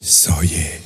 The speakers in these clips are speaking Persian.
سایه.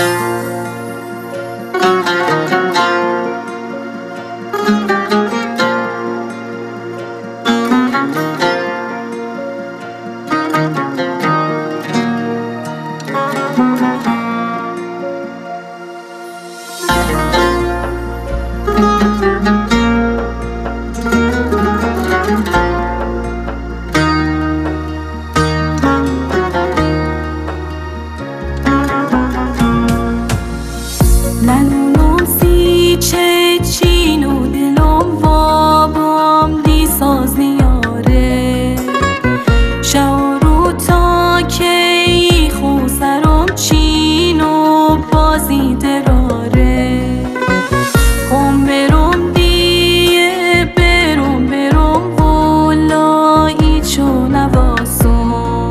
ننونم سی چه چین و دلم وابام دی ساز نیاره شورو تا کی خو سرم چین و بازی دراره خم برم دیه برم ولایی چو نواسم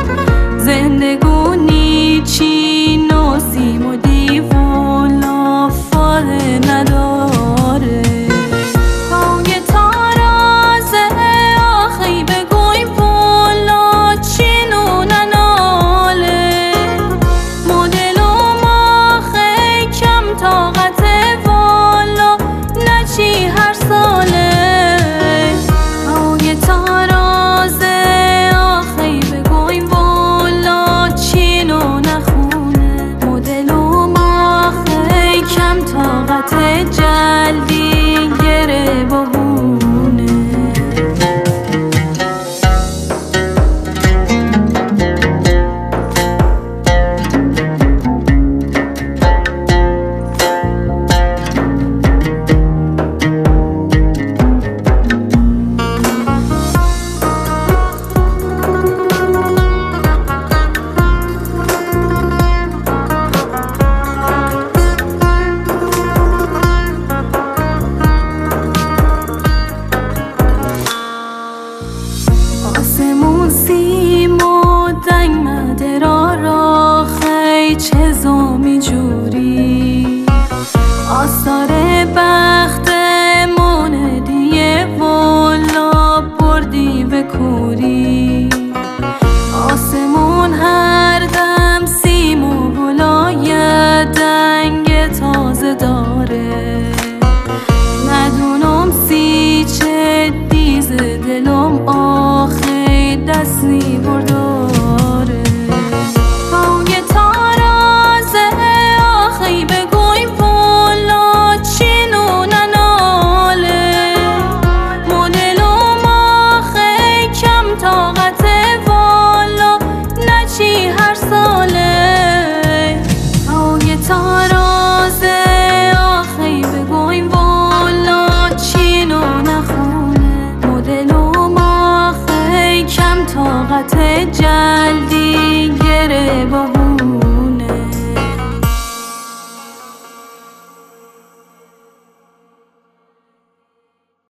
زندگونی چین و سیم و نداره پای تارازه آخی بگویم والا چینو نناله مدلم آخی کم طاقت والا نچی هر ساله پای تارازه آخی بگویم والا چینو نخونه مدلم آخی کم طاقت جلدی گره بهونه آسمون سیم و دنگ مدرارا خی چه زومی جوری آثار بخت موندیه والا بردی به کوری آسمون هر دم سیم و بلای دنگ تازه داره ندونم سی چه دیز دلم آخی دستی برداره پای تارازه آخی بگویم والا چینو نناله مدلم آخی کم طاقت والا نچی هر ساله پای تارازه آخی بگویم والا چینو نخونه مدلم آخی کم طاقت جلدی گره